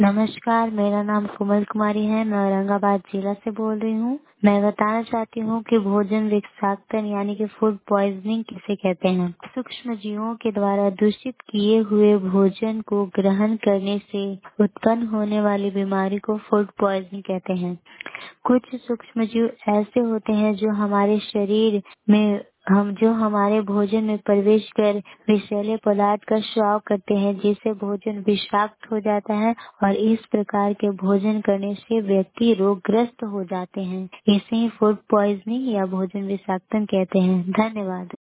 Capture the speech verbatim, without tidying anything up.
नमस्कार, मेरा नाम कोमल कुमारी है। मैं औरंगाबाद जिला से बोल रही हूँ। मैं बताना चाहती हूँ कि भोजन विषाक्तन यानी कि फूड पॉइजनिंग किसे कहते हैं। सूक्ष्म जीवों के द्वारा दूषित किए हुए भोजन को ग्रहण करने से उत्पन्न होने वाली बीमारी को फूड पॉइजनिंग कहते हैं। कुछ सूक्ष्म जीव ऐसे होते हैं जो हमारे शरीर में हम जो हमारे भोजन में प्रवेश कर विषैले पदार्थ का स्राव करते हैं, जिससे भोजन विषाक्त हो जाता है और इस प्रकार के भोजन करने से व्यक्ति रोगग्रस्त हो जाते हैं। इसे ही फूड पॉइजनिंग या भोजन विषाक्तन कहते हैं। धन्यवाद।